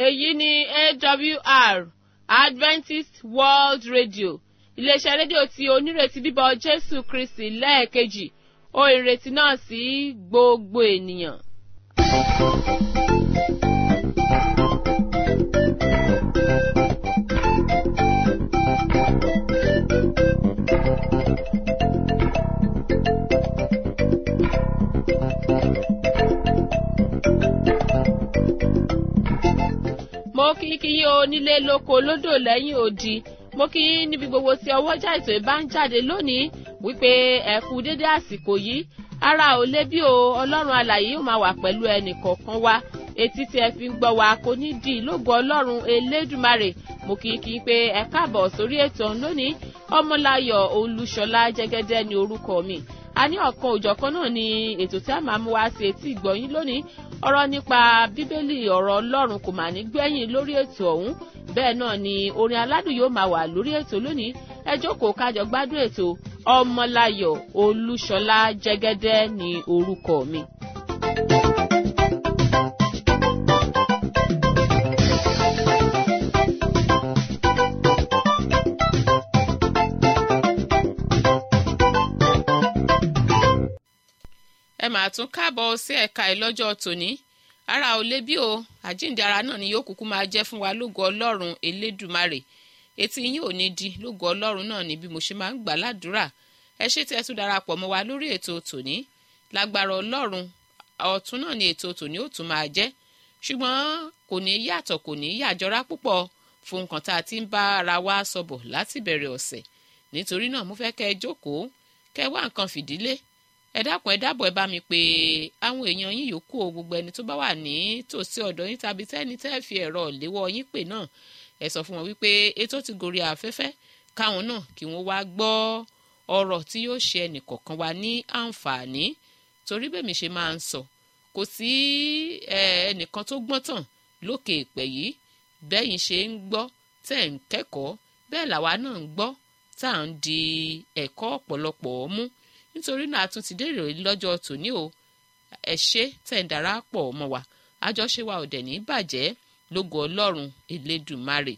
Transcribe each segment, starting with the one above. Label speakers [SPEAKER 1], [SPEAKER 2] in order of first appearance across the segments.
[SPEAKER 1] èyí ni AWR Adventist World Radio iléeṣẹ́ rédíò tí onírètí bíbọ̀ Jésù Kristi lẹ́ẹ̀kejì ohùn ìrètí náà sí gbogbo ènìyàn. Mo kí yín onílé lóko lódò lẹ́yìn odi mo kí yín níbi gbogbo tí ọwọ́jà ètò ìbá ń jáde lónìí wípé ẹ kú dédé àsìkò yìí ara ò lé bí o ọlọ́run alààyè yóò máa wà pẹ̀lú ẹnì kọ̀ọ̀kan wa etí tí ẹ fi ń gbọ́ wa kò ní di lógo ọlọ́run elédùmarè mo kí yín pé ẹ káàbọ̀ sórí ètò lónìí ọmọláyọ̀ olúṣọlá jẹ́gẹ́dẹ́ ni orúkọ mi a ní ọ̀kan òjọ̀kan náà ni ètò tí a máa mú wá sí etí ìgbọ̀yín lónìí ọ̀rọ̀ nípa bíbélì ọ̀rọ̀ ọlọ́run kò mà ní gbẹ̀yìn lórí ètò ọ̀hún bẹ́ẹ̀ náà ni orin aládùn yóò máa wà lórí ètò lónìí ẹ jókòó kájọ gbádùn ètò ọmọláyọ̀ olúṣọlá jẹ́gẹ́dẹ́ ni orúkọ mi. ẹ máa tún káàbọ̀ sí ẹ̀ka ìlọ́jọ́ tòní ara ò lé bí o àjíǹde ara náà ni yóò kúkú máa jẹ́ fún wa lógo ọlọ́run elédùmarè etí yín ò ní di lógo ọlọ́run náà ni bí mo ṣe máa ń gbà ládùúrà ẹ ṣé tí ẹ tún darapọ̀ mọ́ wa lórí ètò tòní lágbára ọlọ́run ọ̀tún náà ni ètò tòní ó tún máa jẹ́ ṣùgbọ́n kò ní yàtọ̀ kò ní yàjọra púpọ̀ fún nǹkan tá a ti ń bá ara wa sọ̀bọ̀ láti bẹ̀rẹ̀ ọ̀sẹ̀ nítorí náà mo fẹ́ kẹ́ ẹ jókòó kẹ́ ẹ wá nǹkan fìdílé ẹ dákun ẹ dábọ̀ ẹ bá mi pé àwọn èèyàn yín yòókù o gbogbo ẹni tó bá wà ní tòsí ọ̀dọ̀ yín tàbí tẹ́ni tẹ́ fi ẹ̀rọ léwọ́ yín pè náà ẹ sọ fún wọn wípé ètò ti gorí afẹ́fẹ́ káwọn náà kí wọ́n wá gbọ́ ọ̀rọ̀ tí yóò ṣe ẹnìkọ̀ọ̀kan wa ní àǹfààní torí bẹ́ẹ̀ mi ṣe máa ń sọ kò sí ẹnìkan tó gbọ́n tàn lókè ìpẹ́ yìí bẹ́yìn ṣe ń gbọ́ tẹ́ ń kẹ́kọ̀ọ́ bẹ́ẹ̀ làwa náà ń gbọ́ tá à ń di ẹ̀kọ́ ọ̀pọ̀lọpọ̀ mú nítorí náà a tún ti dé ìròyìn lọ́jọ́ tòní o ẹ ṣé tẹ̀ ń darapọ̀ mọ́ wa àjọṣe wa ò dẹ̀ ní bàjẹ́ lógo ọlọ́run elédùmarè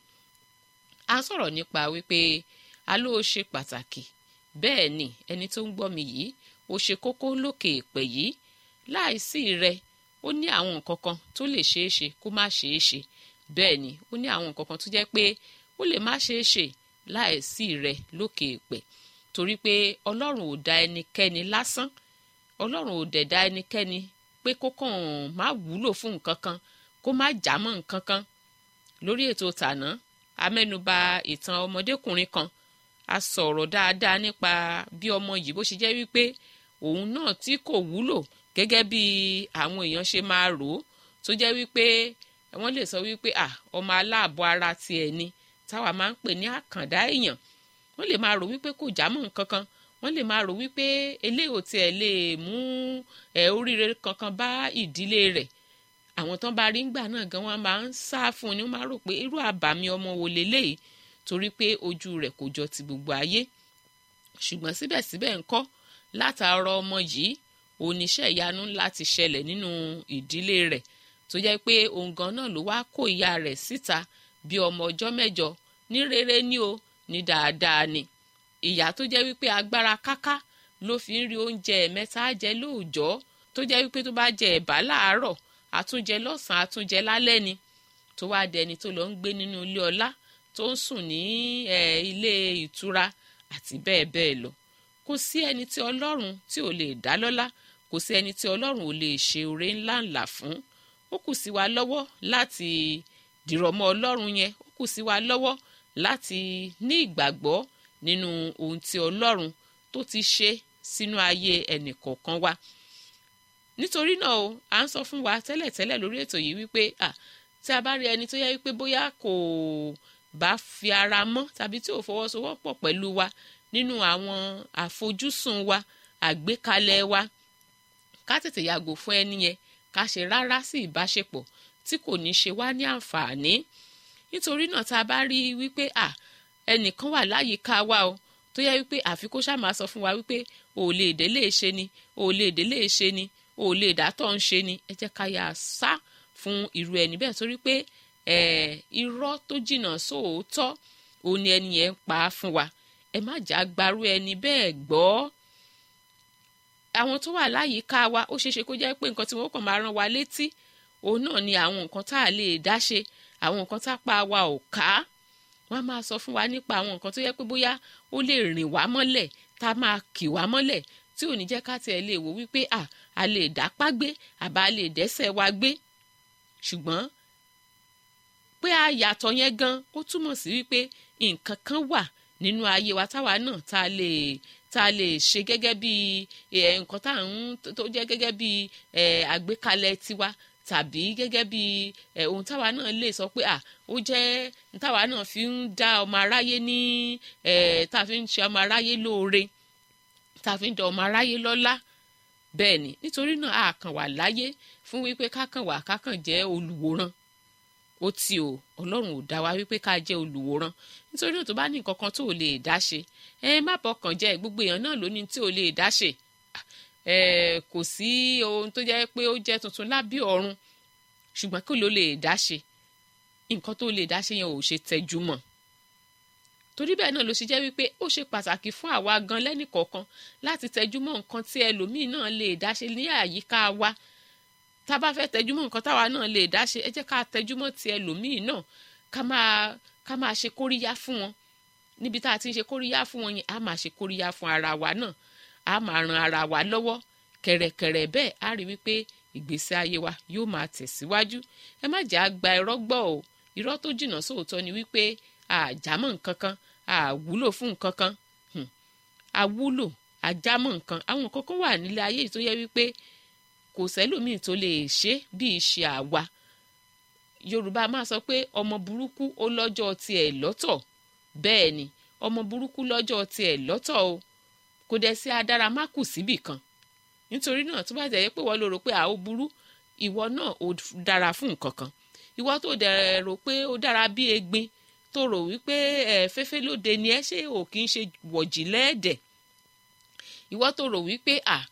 [SPEAKER 1] a sọ̀rọ̀ nípa wípé aló ṣe pàtàkì bẹ́ẹ̀ ni ẹni tó ń gbọ́ mi yìí ó ṣe kókó lókè èpè yìí láìsí rẹ ó ní àwọn nǹkan kan tó lè ṣeé ṣe kó má ṣeé ṣe bẹ́ẹ̀ ni ó ní àwọn nǹkan kan tó jẹ́ pé ó lè má ṣeé ṣe láìsí rẹ lókè èpè torí pé ọlọ́run ò dá ẹnikẹ́ni lásán ọlọ́run ò dẹ̀ dá ẹnikẹ́ni pé kó kàn má wúlò fún nǹkan kan kó má jámọ́ nǹkan kan lórí ètò tàná a mẹ́nuba ìtàn ọmọdékùnrin kan a sọ̀rọ̀ dáadáa nípa bí ọmọ yìí bó ṣe jẹ́ wípé òun náà tí kò wúlò gẹ́gẹ́ bí àwọn èèyàn ṣe máa rò ó tó jẹ́ wípé wọ́n lè sọ wípé ọmọ aláàbọ̀ ara tiẹ̀ ni táwa máa ń pè ní àkàndá èèyàn wọ́n lè máa rò wípé kò jámọ́ nǹkan kan wọ́n lè máa rò wípé eléyìí ò tiẹ̀ lè mú oríire kankan bá ìdílé rẹ̀ àwọn tán bá rí ńgbà náà gan wọ́n máa ń sá fún un ni wọ́n máa rò pé irú àbàmì ọmọ wo leléyìí torí pé ojú rẹ̀ kò jọ ti gbogbo ayé ṣùgbọ́n síbẹ̀síbẹ̀ ńkọ́ látara ọmọ yìí oníṣẹ́ ìyanu ńlá ti ṣẹlẹ̀ nínú ìdílé rẹ̀ tó jẹ́ pé òun gan náà ló wá kó ìyá rẹ̀ síta bí ọmọ ọjọ́ mẹ́jọ ní rere ní o ní dáadáa ni ìyá tó jẹ́ wípé agbára káká ló fi ń rí oúnjẹ mẹ́ta jẹ lóòjọ́ tó jẹ́ wípé tó bá jẹ ẹ̀bà láàárọ̀ àtúnjẹ lọ́sàn-án àtúnjẹ lálẹ́ ni tó wá dẹni tó lọ ń gbé nínú ilé ọlá tó ń sùn ní ilé ìtura àti bẹ́ẹ̀ bẹ́ẹ̀ lọ kò sí ẹni tí ọlọ́run tí ò lè dá lọ́lá kò sí ẹni tí ọlọ́run ò lè ṣe oore ńláńlá fún ó kù sí wa lọ́wọ́ láti dìrọ̀mọ́ ọlọ́run yẹn ó kù sí wa lọ́wọ́ láti ní ìgbàgbọ́ nínú ohun tí ọlọ́run tó ti ṣe sínú ayé ẹnìkọ̀ọ̀kan wa nítorí náà o à ń sọ fún wa tẹ́lẹ̀tẹ́lẹ̀ lórí ètò yìí wípé tí a bá rí ẹni tó yẹ wípé bóyá kò bá fi ara mọ́ tàbí tí ò fọwọ́sowọ́pọ̀ pẹ̀lú wa nínú àwọn àfojúsùn wa àgbékalẹ̀ wa ká tètè yàgò fún ẹni yẹn ká ṣe rárá sí ìbáṣepọ̀ tí kò ní ṣe wá ní àǹfààní nítorí náà tá a bá rí wípé ẹnìkan wà láyìíká wa o tó yẹ wípé àfi kó ṣáà máa sọ fún wa wípé ò lè délé ṣe ni ò lè délé ṣe ni ò lè dátọ̀ ń ṣe ni ẹ jẹ́ ká yà sá fún irú ẹni bẹ́ẹ̀ torí pé irọ́ tó jìnnà sóòótọ́ òun ni ẹni yẹn ń pa á fún wa ẹ má jà gbarú ẹni bẹ́ẹ̀ gbọ́. àwọn tó wà láyìíká wa ó ṣeéṣe kó jẹ́ pé nǹkan tí wọ́n kàn máa rán wa létí òun náà ni àwọn nǹkan tá a lè dá ṣe àwọn nǹkan tá pa wa ò ká wọ́n á máa sọ fún wa nípa àwọn nǹkan tó yẹ pé bóyá ó lè rìn wá mọ́lẹ̀ tá a máa kì wá mọ́lẹ̀ tí ò ní jẹ́ ká tiẹ̀ lè wò wípé a lè dápá gbé àbá lè dẹ́sẹ̀ wa gbé ṣùgbọ́n pé a yàtọ̀ yẹn gan ó túmọ̀ sí wípé nǹkan kan wà nínú ayé wa táwa náà tá a lè ṣe gẹ́gẹ́ bí nǹkan tó jẹ́ gẹ́gẹ́ bí àgbékalẹ̀ tiwa tàbí gẹ́gẹ́ bí ohun táwa náà lè sọ pé ó jẹ́ táwa náà fi ń dá ọmọ aráyé ní tá a fi ń ṣe ọmọ aráyé lóore tá a fi ń dá ọmọ aráyé lọ́lá bẹ́ẹ̀ ni nítorí náà a kàn wà láyé fún wípé kákàn jẹ́ olùwòran ó ti ọlọ́run ò dá wa wípé ká jẹ́ olùwòran nítorí náà tó bá ní nǹkan kan tó ò lè dá ṣe má bọkàn jẹ́ gbogbo èèyàn náà ló ní tí ò lè dá ṣe kò sí ohun tó jẹ́ pé ó jẹ́ tuntun lábẹ́ ọ̀run ṣùgbọ́n kí ló lè dá ṣe nǹkan tó lè dá ṣe yẹn ò ṣe tẹjú mọ́ torí bẹ́ẹ̀ náà ló ṣe jẹ́ wípé ó ṣe pàtàkì fún àwa gan lẹ́nìkọ̀ọ̀kan láti tẹjú mọ́ nǹkan tí ẹlòmíì náà lè dá ṣe ní àyíká wa tá a bá fẹ́ tẹjú mọ́ nǹkan táwa náà lè dá ṣe ẹ jẹ́ ká tẹjú mọ́ ti ẹlòmíì náà ká máa ṣe kóríyá fún wọn níbi tá a ti ń ṣe kóríyá fún wọn yẹn a máa ṣe kóríyá fún ara wa náà a máa ran ara wa lọ́wọ́ kẹ̀rẹ̀kẹ̀rẹ̀ bẹ́ẹ̀ a rí wípé ìgbésí ayé wa yóò máa tẹ̀síwájú ẹ má jà á gba irọ́ gbọ́ o irọ́ tó jìnnà sóòótọ́ ni wípé àjámọ́ nǹkan kan àwúlò fún nǹkan kan àwúlò àjámọ́ nǹkan àwọn nǹkan kan wà nílé ayé tó yẹ wípé kò sẹ́lòmíì tó lè ṣe bí ìṣe àwa Yorùbá máa sọ pé ọmọ burúkú ó lọ́jọ́ tiẹ̀ lọ́tọ̀ bẹ́ẹ̀ ni ọmọ burúkú lọ́jọ́ tiẹ̀ lọ́tọ̀ o kò dẹ̀ sí adára má kù síbì kan nítorí náà tó bá jẹ́ pé wọ́n ló rò pé ó burú ìwọ náà ó dára fún nǹkan kan ìwọ tó dẹ̀ rò pé ó dára bí egbin tó rò wípé fẹ́fẹ́ lóde ni ẹ ṣé ò kì í ṣe wọ̀jì lẹ́ẹ̀dẹ̀ ìwọ tó rò wípé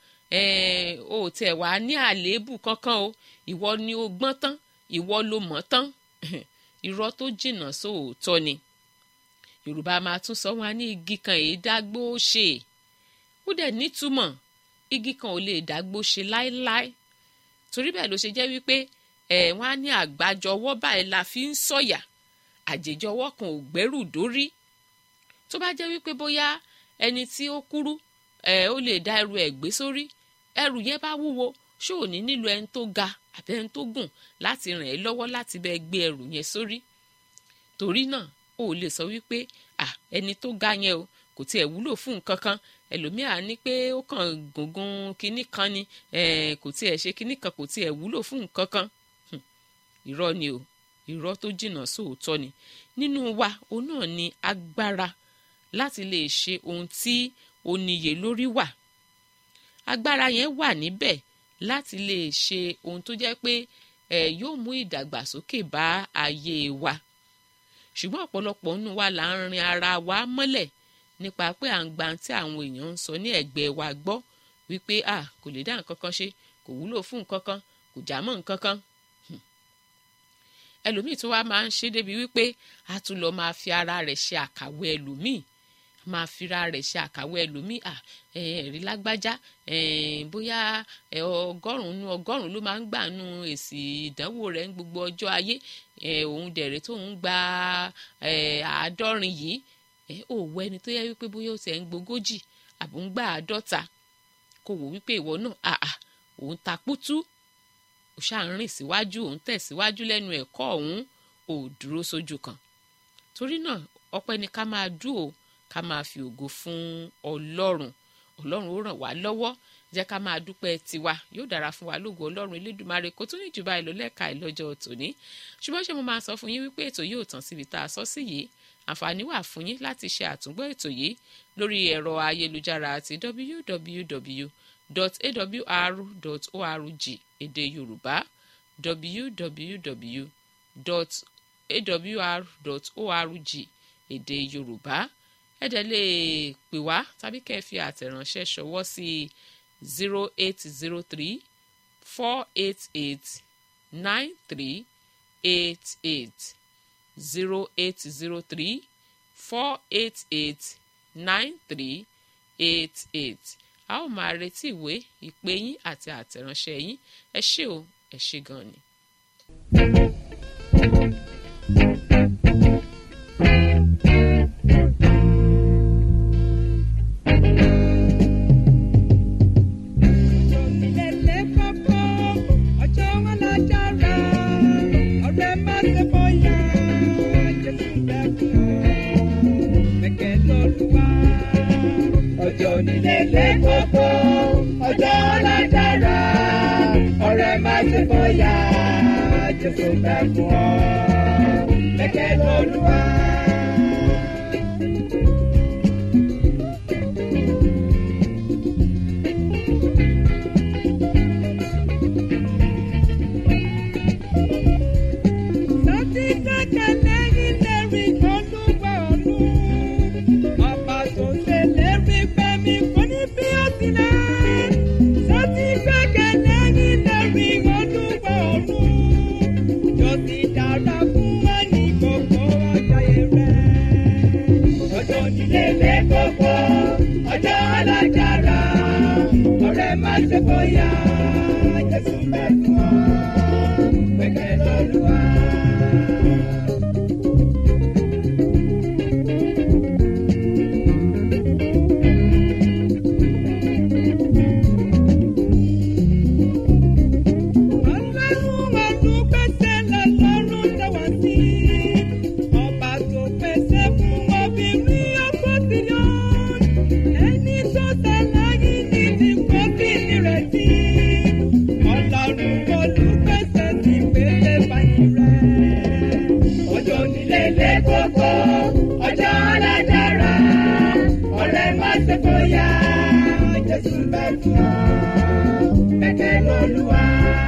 [SPEAKER 1] o tẹ̀ wá ní àléébù kankan o ìwọ ni o gbọ́n tán ìwọ ló mọ̀ tán irọ́ tó jìnnà sóòótọ́ ni Yorùbá máa tún sọ wọn ní igi kan èé dágbó ṣe ó dẹ̀ nítumọ̀ igi kan ò lè dágbó ṣe láéláé torí bẹ́ẹ̀ ló ṣe jẹ́ wípé wọ́n á ní àgbájọwọ́ báyìí la fi ń sọ̀yà àjèjọwọ́ kan ò gbẹ́rù dórí tó bá jẹ́ wípé bóyá ẹni tí ó kúrú ó lè dá ẹrù ẹ̀ gbé sórí ẹrù yẹn bá wúwo ṣó ò ní nílò ẹni tó ga àbí ẹni tó gùn láti ràn ẹ́ lọ́wọ́ láti bẹ́ẹ̀ gbé ẹrù yẹn sórí torí náà ó lè sọ wípé ẹni tó ga yẹn o kò tiẹ̀ wúlò fún nǹkan kan ẹlòmíà ní pé ó kàn gungun kinní kan ni kò tiẹ̀ ṣe kinní kan kò tiẹ̀ wúlò fún nǹkan kan irọ́ ni o irọ́ tó jìnnà sóòótọ́ ni nínú wa òun náà ni agbára láti lè ṣe ohun tí ó níye lórí wà agbára yẹn wà níbẹ̀ láti lè ṣe ohun tó jẹ́ pé yóò mú ìdàgbàsókè bá ayé wa ṣùgbọ́n ọ̀pọ̀lọpọ̀ nínú wa là ń rin ara wa mọ́lẹ̀ nípa pé à ń gba tí àwọn èèyàn ń sọ ní ẹ̀gbẹ́ wa gbọ́ wípé kò lè dá nǹkan kan ṣe kò wúlò fún nǹkan kan kò já mọ́ nǹkan kan ẹlòmíì tó wá máa ń ṣe débi wípé a tún lọ máa fi ara rẹ̀ ṣe àkàwé ẹlòmíì máa fira rẹ̀ ṣe àkàwé ẹlòmíì ẹ̀rí lágbájá bóyá ọgọ́rùn-ún ló máa ń gbà nù èsì ìdánwò rẹ̀ ń gbogbo ọjọ́ ayé òun dẹ̀rẹ̀ tó ń gba 50 yìí òwò ẹni tó yẹ wípé bóyá ó ti ẹ̀ ń gbogójì àbò ń gbà 50 kò wò wípé ìwọ náà òun ta pútú ò ṣáà ń rìn síwájú òun tẹ̀síwájú lẹ́nu ẹ̀kọ́ òun ò dúró sójú kan torí náà ọpẹ́ ni ká máa dúró ká máa fi ògo fún Ọlọ́run ó ràn wá lọ́wọ́ jẹ́ ká máa dúpẹ́ tiwa yóò dára fún wa lógo Ọlọ́run Elédùmarè kó tún ní jù báyìí lọ lẹ́ka ìlọ́jọ́ tòní ṣùgbọ́n ṣé mo máa sọ fún yín wípé ètò yóò tàn síbi tá a sọ sí yìí àǹfààní wà fún yín láti ṣe àtúngbọ́ ètò yìí lórí ẹ̀rọ ayélujára àti www.awr.org èdè Yorùbá www.awr.org èdè Yorùbá ẹ dẹ̀ lè pè wá tàbí kẹ́ ẹ fi àtẹ̀ránṣẹ́ ṣọwọ́ sí 0803 488 93 0803 488 9388. a ó máa retí ìwé ìpè yín àti àtẹ̀ránṣẹ́ yín. ẹ ṣé o, ẹ ṣé gan ni.
[SPEAKER 2] Ọjọ́ nílé lé kókó, ọjọ́ ọlọ́dára, ọ̀rẹ́ má ṣe bóyá, Jésù bẹ̀ fún ọ, kẹ̀kẹ́ lÓlúwa. Ọjọ́ alágbára, ọ̀rẹ́ má ṣe bóyá, Jésù bẹ̀ fún ọ, gbẹ́kẹ̀ lÓlúwa. Ọjọ́ alágbára, ọ̀rẹ́ má ṣe bóyá, Jésù bẹ̀ fún ọ, gbẹ́kẹ̀ lÓlúwa.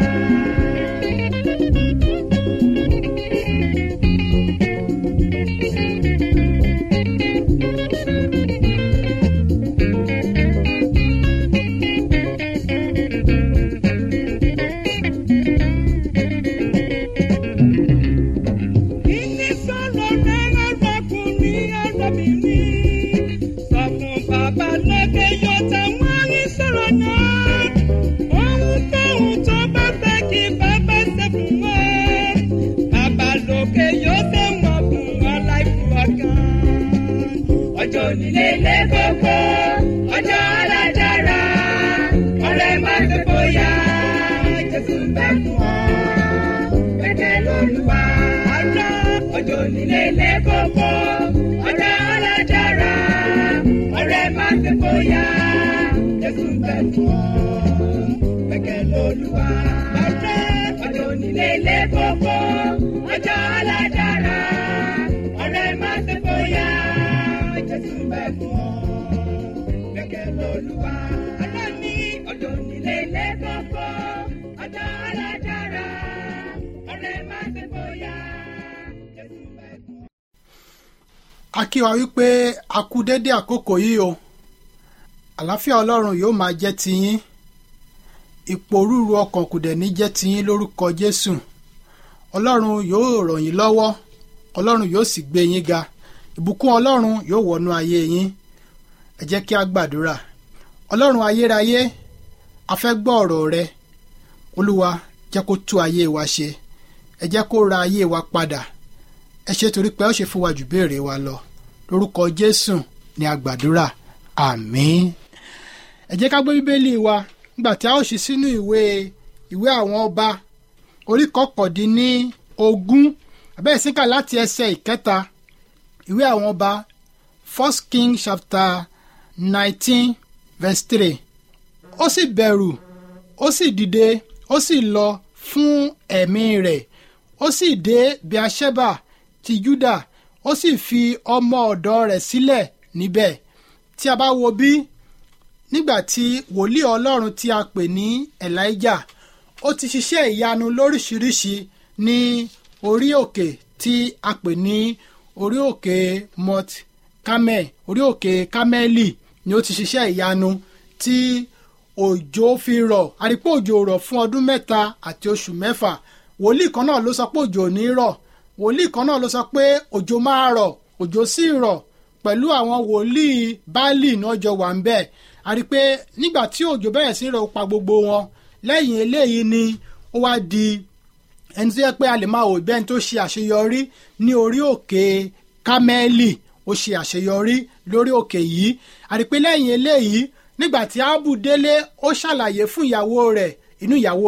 [SPEAKER 2] Ọjọ́ nílé lé kókó, ọjọ́ alágbára, ọ̀rẹ́ má ṣe bóyá, Jésù bẹ̀ fún ọ, gbẹ́kẹ̀ lÓlúwa. Ọjọ́ nílé lé kókó, ọjọ́ alágbára, ọ̀rẹ́ má ṣe bóyá, Jésù bẹ̀ fún ọ, gbẹ́kẹ̀ lÓlúwa. Ọjọ́ nílé lé kókó, ọjọ́ alágbára, ọ̀rẹ́ má ṣe bóyá, Jésù bẹ̀ fún ọ, gbẹ́kẹ̀ lÓlúwa. Ọlọ́ni ọjọ́ nílé lé kókó, ọjọ́ alágbára, ọ̀rẹ́ má ṣe bóyá, Jésù bẹ̀ fún ọ.
[SPEAKER 3] A kí wa wípé a kú dédé àkókò yìí o. Àlàáfíà Ọlọ́run yóò máa jẹ́ tiyín. Ìpòrúru ọkàn kò dẹ̀ ní jẹ́ tiyín lórúkọ Jésù. Ọlọ́run yóò ràn yín lọ́wọ́. Ọlọ́run yóò sì gbé yín ga. Ìbùkún Ọlọ́run yóò wọnú ayé yín. Ẹ jẹ́ kí a gbàdúrà. Ọlọ́run ayérayé, a fẹ́ gbọ́ ọ̀rọ̀ rẹ. Olúwa, jẹ́ kó tú ayé wa ṣe. Ẹ jẹ́ kó ra ayé wa padà. Ẹ ṣé torí pé ó ṣe fún wa jù béèrè wa lọ. Lórúkọ Jésù ni a gbàdúrà. Àmín. Ẹ jẹ́ ká gbé Bíbélì wa nígbà tí a ó ṣí sínú ìwé àwọn ọba orí 19 abẹ́ẹ̀ síkà láti ẹsẹ̀ 1. Ìwé àwọn ọba 1 King chapter 19 verse 3. Ó sì bẹ̀rù, ó sì dìde, ó sì lọ fún ẹ̀mí rẹ̀. Ó sì dé Beersheba ti Júdà, ó sì fi ọmọ ọ̀dọ̀ rẹ̀ sílẹ̀ níbẹ̀. Tí a bá wo bí nígbà tí wòlíì Ọlọ́run tí a pè ní Elijah, ó ti ṣiṣẹ́ ìyanu lóríṣiríṣi ní orí òkè tí a pè ní orí òkè Mount Carmel, orí òkè Kámẹ́lì ni ó ti ṣiṣẹ́ ìyanu tí òjò fi rọ̀. Àrípò òjò rọ̀ fún ọdún 3 àti oṣù 6. wòlíì kan náà ló sọ pé òjò ò ní rọ̀, wòlíì kan náà ló sọ pé òjò máa rọ̀, òjò sì rọ̀, pẹ̀lú àwọn wòlíì Báálì náà jọ wà ń bẹ̀. A rí pé nígbà tí òjò bẹ̀rẹ̀ sí rọ̀ pa gbogbo wọn, lẹ́yìn eléyìí ni ó wá di ẹni tó yẹ pé a lè máa wò bẹ́ẹ̀ tó ṣe àṣeyọrí ní orí òkè Kámẹ́lì, ó ṣe àṣeyọrí lórí òkè yìí. A rí pé lẹ́yìn eléyìí nígbà tí Áhábù délé ó ṣàlàyé fún ìyàwó rẹ̀, inú ìyàwó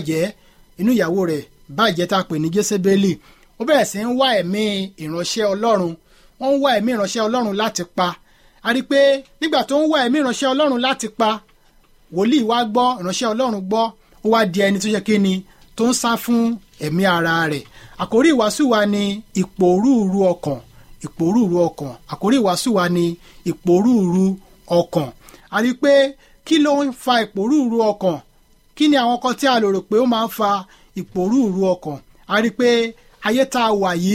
[SPEAKER 3] rẹ̀ bàjẹ́ tá a pè ní Jésébélì. Ó bẹ̀rẹ̀ sí ń wá ẹ̀mí ìránṣẹ́ Ọlọ́run, wọ́n ń wá ẹ̀mí ìránṣẹ́ Ọlọ́run láti pa. A rí pé nígbà tó ń wá ẹ̀mí ìránṣẹ́ Ọlọ́run láti pa, wòlíì wá gbọ́, ìránṣẹ́ Ọlọ́run gbọ́, ó wá di ẹni tó yẹ kí ni tó ń sá fún ẹ̀mí ara rẹ̀. Àkórí ìwàásù wa ni ìpòrúurú ọkàn, ìpòrúurú ọkàn. Àkórí ìwàásù wa ni ìpòrúurú ọkàn. A rí pé kí ló ń fa ìpòrúurú ọkàn? Kí ni àwọn kan tí a lè rò pé ó máa ń fa ìpòrúurú ọkàn? A rí pé ayé tá a wà yìí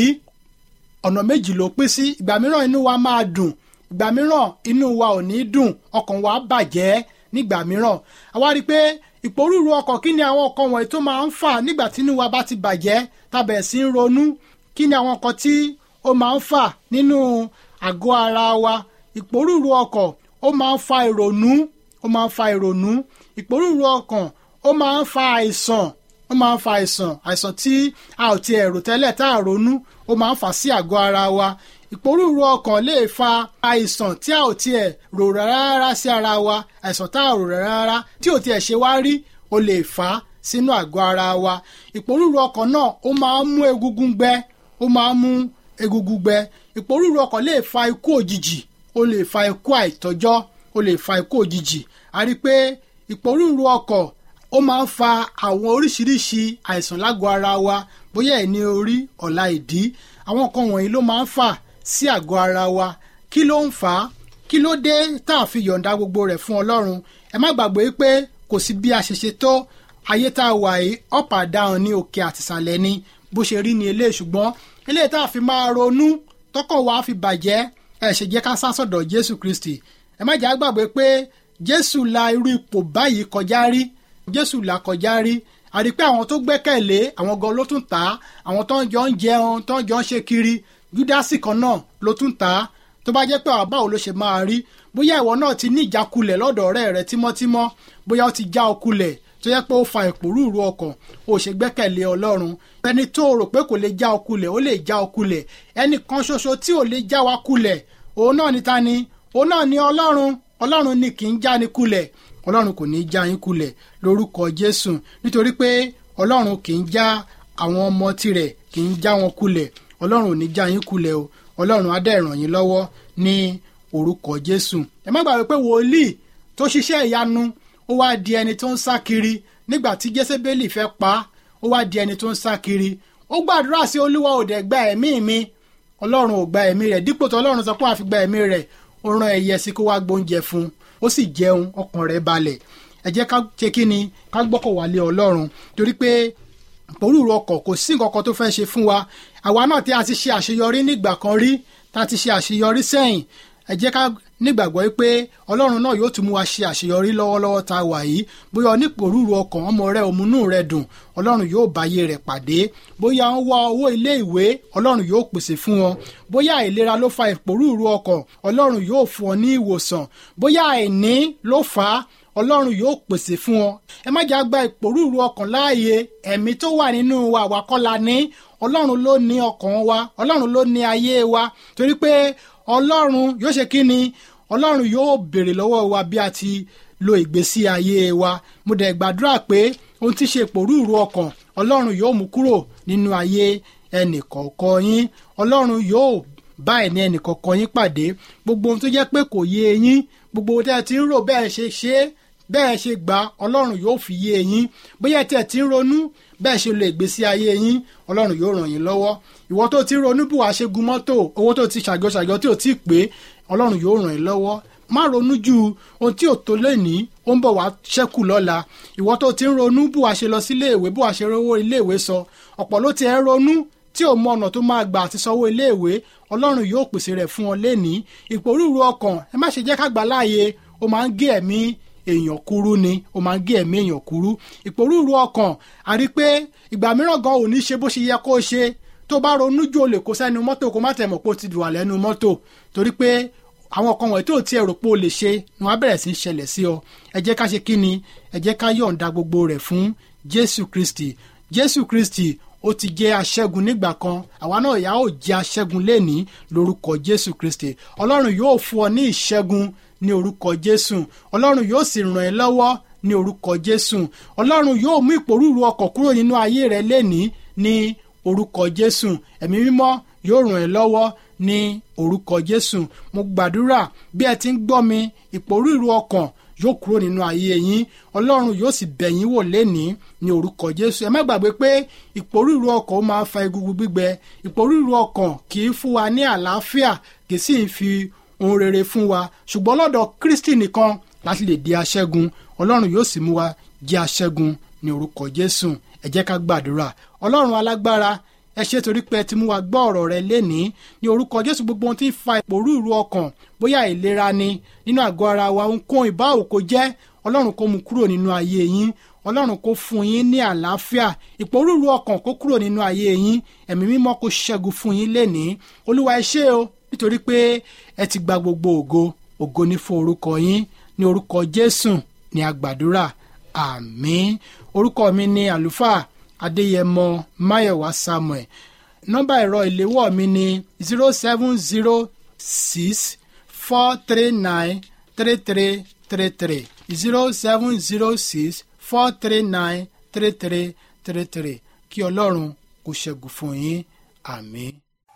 [SPEAKER 3] ọ̀nà méjì ló pín sí. Ìgbà mìíràn inú wa máa dùn, ìgbà mìíràn inú wa ò ní dùn, ọkàn wa bàjẹ́ nígbà mìíràn. A wá rí pé ìpòrúurú ọkàn, kí ni àwọn nǹkan wọ̀nyí tó máa ń fà nígbà tí inú wa bá ti bàjẹ́ tá bẹ̀rẹ̀ sí ń ronú? Kí ni àwọn nǹkan tí ó máa ń fà nínú àgọ́ ara wa? Ìpòrúurú ọkàn ó máa ń fa ìrònú, ó máa ń fa ìrònú. Ìpòrúurú ọkàn ó máa ń fa àìsàn, ó máa ń fa àìsàn tí a ò tiẹ̀ rò tẹ́lẹ̀ tá a ronú, ó máa ń fà sí àgọ́ ara wa. Ìpòrúurú ọkàn lè fa àìsàn tí a ò tiẹ̀ rò rárá sí ara wa, àìsàn tá a rò rárá tí ò tiẹ̀ ṣe wá rí, ó lè fà á sínú àgọ́ ara wa. Ìpòrúurú ọkàn náà ó máa ń mú egungun gbẹ, ó máa ń mú egungun gbẹ. Ìpòrúurú ọkàn lè fa ikú òjijì, ó lè fa ikú àìtọ́jọ́, ó lè fa ikú òjijì. A rí pé ìpòrúurú ọkàn ó máa ń fa àwọn oríṣiríṣi àìsàn lágọ̀ọ́ ara wa, bóyá ẹni orí, ọ̀la ìdí. Àwọn nǹkan wọ̀nyí ló máa ń fà sí àgọ́ ara wa. Kí ló ń fà á? Kí ló dé tá a fi yọ̀ǹda gbogbo rẹ̀ fún Ọlọ́run? Ẹ má gbàgbé pé kò sí bí a ṣe ṣe tó, ayé tá a wà yìí up and down ní òkè àtìsàlẹ̀ ni, bó ṣe rí ni eléyìí. Ṣùgbọ́n eléyìí tá a fi máa ronú tọ́kàn wa fi bàjẹ́, ẹ ṣe jẹ́ ká sá sọ́dọ̀ Jésù Kristi. Ẹ má jẹ́ á gbàgbé pé Jésù la irú ipò báyìí kọjá rí, Jésù là kọjá rí. A rí pé àwọn tó gbẹ́kẹ̀lé àwọn gan ló tún tà á, àwọn tó ń jọ ń jẹun, tó ń jọ ń ṣe kiri, Júdásì kan náà ló tún tà á. Tó bá jẹ́ pé àwọn báwo ló ṣe máa rí? Bóyá ìwọ náà ti ní ìjákulẹ̀ lọ́dọ̀ ọ̀rẹ́ rẹ tímọ́tímọ́, bóyá ó ti já ọ kulẹ̀ tó yẹ pé ó fa ìpòrúurú ọkàn, ó ṣe gbẹ́kẹ̀lé Ọlọ́run. Ẹni tó rò pé kò lè já ọ kulẹ̀, ó lè já ọ kulẹ̀. Ẹnì kan ṣoṣo tí ò lè já wa kulẹ̀, òun náà ni ta ni? Òun náà ni Ọlọ́run. Ọlọ́run ni kì í já ni kulẹ̀. Ọlọ́run kò ní já yín kulẹ̀ lórúkọ Jésù, nítorí pé Ọlọ́run kì í já àwọn ọmọ tirẹ̀, kì í já wọn kulẹ̀. Ọlọ́run ò ní já yín kulẹ̀ o. Ọlọ́run á dẹ̀ ràn yín lọ́wọ́ ní orúkọ Jésù. Ẹ má gbàgbé pé wòlíì tó ṣiṣẹ́ ìyanu ó wá di ẹni tó ń sá kiri nígbà tí Jésébélì fẹ́ pa á, ó wá di ẹni tó ń sá kiri. Ó gbàdúrà sí Olúwa, ò dẹ̀ gba ẹ̀mí mi. Ọlọ́run ò gba ẹ̀mí rẹ̀, dípò tó Ọlọ́run sọ pé wàá fi gba ẹ̀mí rẹ̀, ó rán ẹyẹ sí kó wá gbóúnjẹ fún un, ó sì jẹun, ọkàn rẹ̀ balẹ̀. Ẹ jẹ́ ká ṣe kí ni? Ká gbọ́kàn wá lé Ọlọ́run, torí pé ìpòrúurú ọkàn kò sí nǹkan kan tó fẹ́ ṣe fún wa. Àwa náà tí a ti ṣe àṣeyọrí nígbà kan rí, tá a ti ṣe àṣeyọrí sẹ́yìn, ẹ jẹ́ ká nígbàgbọ́ pé Ọlọ́run náà yóò tún mú wa ṣe àṣeyọrí lọ́wọ́lọ́wọ́ tá a wà yìí. Bóyá onípòrúurú ọkàn, ọmọ rẹ òmùnú rẹ dùn, Ọlọ́run yóò báyé rẹ̀ pàdé. Bóyá ń wá owó ilé ìwé, Ọlọ́run yóò pèsè fún wọn. Bóyá àìlera ló fa ìpòrúurú ọkàn, Ọlọ́run yóò fún ọ ní ìwòsàn. Bóyá àìní ló fà á, Ọlọ́run yóò pèsè fún ọ. Ẹ má jẹ́ á gba ìpòrúurú ọkàn láàyè. Ẹ̀mí tó wà nínú wa, àwa kọ́ la ní. Ọlọ́run ló ní ọkàn wa, Ọlọ́run ló ní ayé wa, torí pé Ọlọ́run yóò ṣe kí ni? Ọlọ́run yóò béèrè lọ́wọ́ wa bí a ti lo ìgbésí ayé wa. Mo dẹ̀ gbàdúrà pé ohun tí ṣe ìpòrúurú ọkàn, Ọlọ́run yóò mú kúrò nínú ayé ẹnìkọ̀ọ̀kan yín. Ọlọ́run yóò bá ẹni ẹnìkọ̀ọ̀kan yín pàdé. Gbogbo ohun tó jẹ́ pé kò yé yín, gbogbo ohun tí ẹ ti ń rò bẹ́ẹ̀ ṣe ṣe é, bẹ́ẹ̀ ṣe gbà, Ọlọ́run yóò fi yé yín. Bóyá tí ẹ ti ń ronú bẹ́ẹ̀ ṣe lo ìgbésí ayé yín, Ọlọ́run yóò ràn yín lọ́wọ́. Ìwọ tó ti ń ronú bí wàá ṣe gun mọ́tò, owó tó ti ṣàjọ tí ò tí ì pé, Ọlọ́run yóò ràn yín lọ́wọ́. Má ronú ju ohun tí ò tó lénìí, ó ń bọ̀ wá ṣẹ́kù lọ́la. Ìwọ tó ti ń ronú bí wàá ṣe lọ sí iléèwé, bí wàá ṣe rówó iléèwé sọ, ọ̀pọ̀ ló ti ẹ̀ ronú tí ò mọ ọ̀nà tó máa gbà àti sanwó iléèwé. Ọlọ́run yóò pèsè rẹ̀ fún ọ lénìí. Ìpòrúurú ọkàn, ẹ má ṣe jẹ́ ká gbà láàyè, ó máa ń gé ẹ̀mí èèyàn kúrú ni ó máa ń gé ẹ̀mí èèyàn kúrú. ìpòrúurú ọkàn a rí pé ìgbà mìíràn gan ò ní ṣe bó ṣe yẹ kó ṣe tó bá ronú jù ó lè kó sẹ́nu mọ́tò kó má tẹ̀ mọ̀ pé ó ti wà lẹ́nu mọ́tò torí pé àwọn kan wọ̀nyí tó tiẹ̀ rò pé ó lè ṣe ni wọ́n á bẹ̀rẹ̀ sí í ṣẹlẹ̀ sí ọ. ẹ jẹ́ ká ṣe kí ni ẹ jẹ́ ká yọ̀ǹda gbogbo rẹ̀ fún Jésù Kristi. Jésù Kristi ó ti jẹ́ aṣẹ́gun nígbà kan àwa náà yà ó jẹ́ aṣẹ́gun lénìí lórúkọ Jésù Kristi. Ọlọ́run yóò fún ọ ní ìṣẹ́gun ní orúkọ Jésù. Ọlọ́run yóò sì ràn ẹ́ lọ́wọ́ ní orúkọ Jésù. Ọlọ́run yóò mú ìpòrúurú ọkàn kúrò nínú ayé rẹ lénìí ní orúkọ Jésù. Ẹ̀mí mímọ́ yóò ràn ẹ́ lọ́wọ́ ní orúkọ Jésù. Mo gbàdúrà bí ẹ ti ń gbọ́ mi ìpòrúurú ọkàn yóò kúrò nínú ayé yín. Ọlọ́run yóò sì bẹ̀ yín wò lénìí ní orúkọ Jésù. ẹ má gbàgbé pé ìpòrúurú ọkàn ó máa fa egungun gbígbẹ. ìpòrúurú ọkàn kì í fún wa ní àlàáfíà kì í sì fi ohun rere fún wa ṣùgbọ́n lọ́dọ̀ Kristi nìkan láti lè di aṣẹ́gun. Ọlọ́run yóò sì mú wa jẹ́ aṣẹ́gun ní orúkọ Jésù. ẹ jẹ́ ká gbàdúrà. Ọlọ́run alágbára ẹ ṣé torí pé ẹ ti mú wa gbọ́ ọ̀rọ̀ rẹ lénìí ní orúkọ Jésù. gbogbo ohun tí ń fa ìpòrúurú ọkàn bóyá ìlera ni nínú àgọ́ ara wa ohunkóhun ìbáwò kó jẹ́ Ọlọ́run kó mú kúrò nínú ayé yín. Ọlọ́run kó fún yín ní àlàáfíà. ìpòrúurú ọkàn kó kúrò nínú ayé yín. ẹ̀mí mímọ́ kó ṣẹ́gun fún yín lénìí. Olúwa ẹ ṣé o nítorí pé ẹ ti gba gbogbo ògo ní fún orúkọ yín ní orúkọ Jésù ní a gbàdúrà àmín. orúkọ mi ni àlùfáà Adéyẹmọ Máyọ̀wá Samuel. nọ́mbà ẹ̀rọ ìléwọ́ mi ni 0706-439-3333 0706-439-3333. kí Ọlọ́run kó ṣẹ́gun fún yín àmín.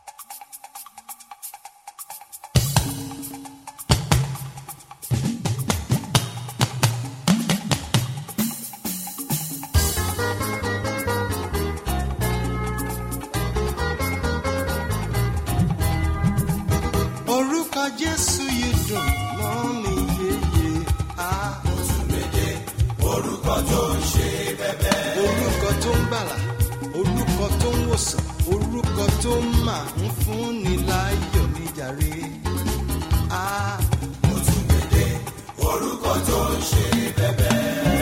[SPEAKER 4] Jésù yìí dùn mọ́ mi yéye. Òtúmẹ̀dẹ orúkọ tó ń ṣe bẹ́bẹ́. Orúkọ tó ń gbàlà, orúkọ tó ń wòsàn, orúkọ tó máa ń fúnni láyọ̀ níjàre. Òtúmẹ̀dẹ orúkọ tó ń ṣe bẹ́bẹ́.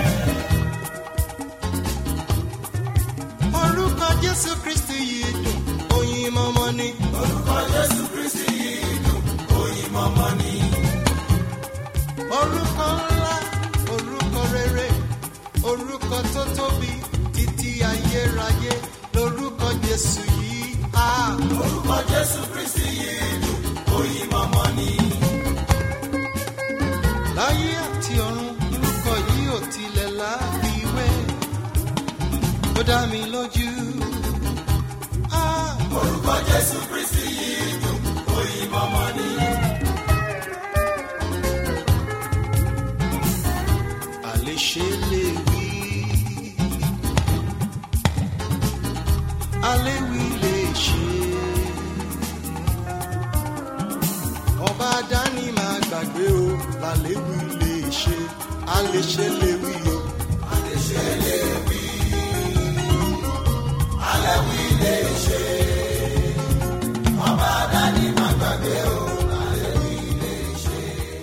[SPEAKER 4] Orúkọ Jésù Kristi yìí dùn, oyin mọ́mọ́ ni. Orúkọ Jésù Kristi yìí dùn, oyin mọ́mọ́ ni. Orúkọ ńlá, orúkọ rere, orúkọ tó tóbi títí ayérayé lórúkọ Jésù yìí. Orúkọ Jésù Kristi yìí dùn, oyin mọ́mọ́ ni. Láyé àti ọ̀run orúkọ yìí ò tilẹ̀ láfiwé. Ó dá mi lójú. Orúkọ Jésù Kristi yìí dùn, oyin mọ́mọ́ ni. Àléṣe lè wí, aléwì lè ṣe. Ọba dání máa gbàgbé o, làléwì lè ṣe. Àléṣe lè wí o, àléṣe lè wí, aléwì lè ṣe. Ọba dání máa gbàgbé o, làléwì lè ṣe.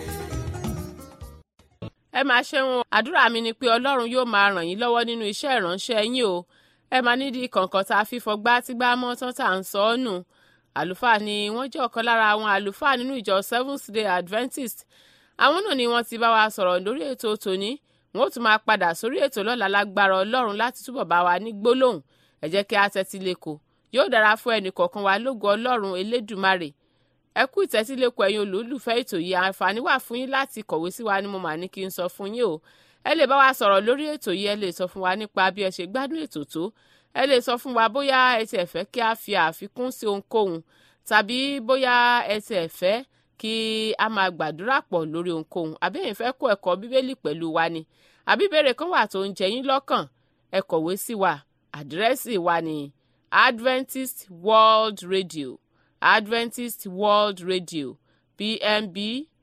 [SPEAKER 1] ẹ máa ṣeun àdúrà mi ni pé Ọlọ́run yóò máa ràn yín lọ́wọ́ nínú iṣẹ́ ìránṣẹ́ yín o. ẹ máa nídìí kọ̀ọ̀kan tá a fi fọgbá tí gbá mọ́ tán tá à ń sọ ọ́ nù. àlùfáà ni wọ́n jẹ́ ọ̀kan lára àwọn àlùfáà nínú ìjọ Seventh Day Adventist. àwọn náà ni wọ́n ti bá wa sọ̀rọ̀ lórí ètò tòní. wọ́n ó tún máa padà sórí ètò lọ́la lágbára Ọlọ́run láti túbọ̀ bá wa ní gbólóhùn. ẹ jẹ́ kí a tẹ́tí lẹ́kọ̀ọ́ yóò dára fún ẹnì kọ̀ọ̀kan wa lógo Ọlọ́run Elédùmarè. ẹ kú ìtẹ́tílẹ́kọ̀ọ́ ẹ̀yin olólùfẹ́ ètò yìí. àǹfààní wà fún yín láti kọ̀wé sí wa ni mo mà ní kí n sọ fún yín o. ẹ lè bá wa sọ̀rọ̀ lórí ètò yìí. ẹ lè sọ fún wa nípa bí ẹ ṣe gbádùn ètò tó. ẹ lè sọ fún wa bóyá ẹ ti ẹ̀ fẹ́ kí a fi àfikún sí ohunkóhun tàbí bóyá ẹ ti ẹ̀ fẹ́ kí a máa gbàdúrà pọ̀ lórí ohunkóhun àbí ẹ̀yin fẹ́ kọ́ ẹ̀kọ́ bíbélì pẹ̀lú wa ni àbí ìbéèrè kan wà tó ń jẹ yín lọ́kàn ẹ kọ̀wé sí wa. àdírẹ́sì wa ni Adventist World Radio, Adventist World Radio, PMB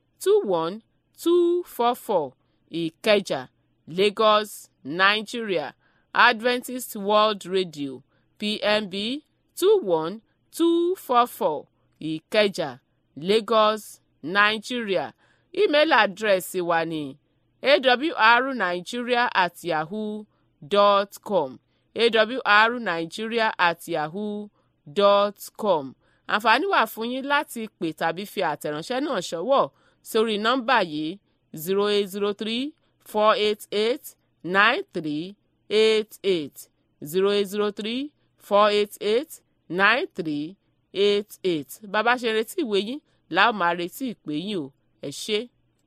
[SPEAKER 1] 21244 Ìkẹjà, Lagos, Nigeria. Adventist World Radio, PMB 21244 Ìkẹjà, Lagos, Nigeria. Email address wa ni awrnigeria@yahoo.com awrnigeria@yahoo.com. àǹfààní wà fún yín láti pè tàbí fi àtẹ̀ránṣẹ́ náà ṣọwọ́ sórí nọ́mbà yìí 0803-488-9388 0803-488-9388. bàbá ṣe retí ìwé yín láò máa retí ìpè yín o. ẹ ṣé.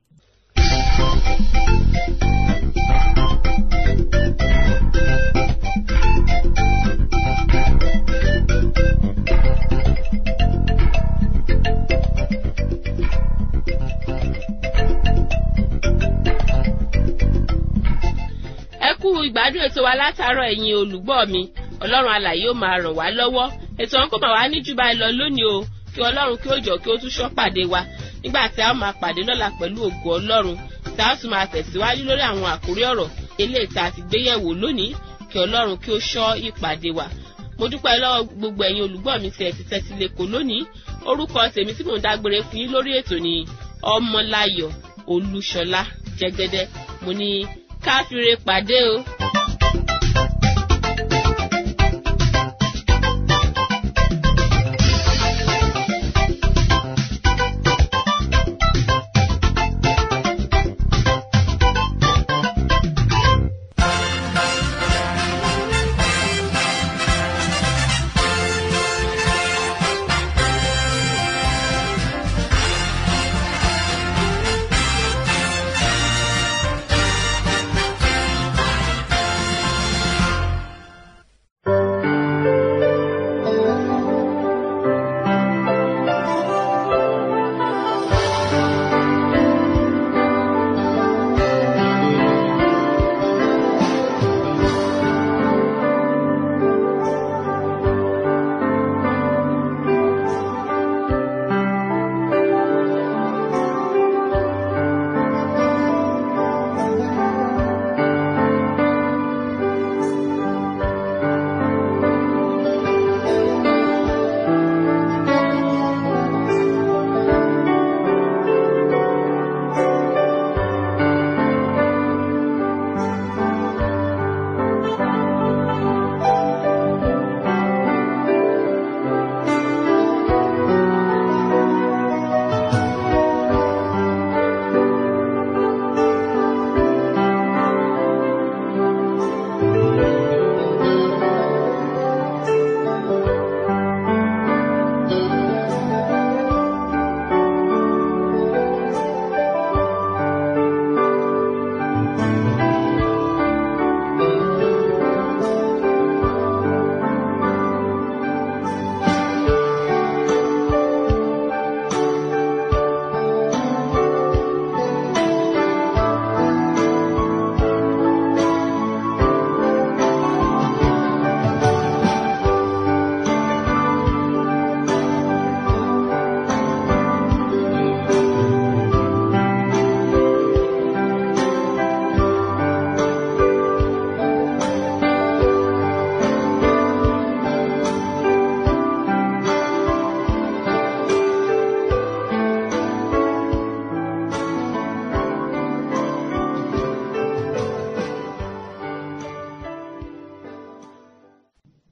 [SPEAKER 1] ẹ kú ìgbádùn ètò wa látàárọ̀ ẹ̀yin olùgbọ́ mi. ọlọ́run alààyè ó máa ràn wá lọ́wọ́. ètò ọ̀hún kò máa wá ní jù báyìí lọ lónìí o. kí ọlọ́run kí ó jọ kí ó tún ṣọ́ pàdé wa nígbà tí a ó máa pàdé lọ́la pẹ̀lú ògo ọlọ́run tí a ó tún máa tẹ̀síwájú lórí àwọn àkórí ọ̀rọ̀ eléyìí tá a ti gbé yẹ̀wò lónìí. kí ọlọ́run kí ó ṣọ́ ìpàdé wa. mo dúpẹ́ lọ́wọ́ gbogbo ẹ̀yin olùgbọ́ mi tí ẹ ti tẹ́tí lẹ́kọ̀ọ́ lónìí. orúkọ tèmi tí mò ń dágbére fún yín lórí ètò ni Ọmọláyọ̀ Olúṣọlá Jẹ́gẹ́dẹ́. mo ní káfíńre pàdé o.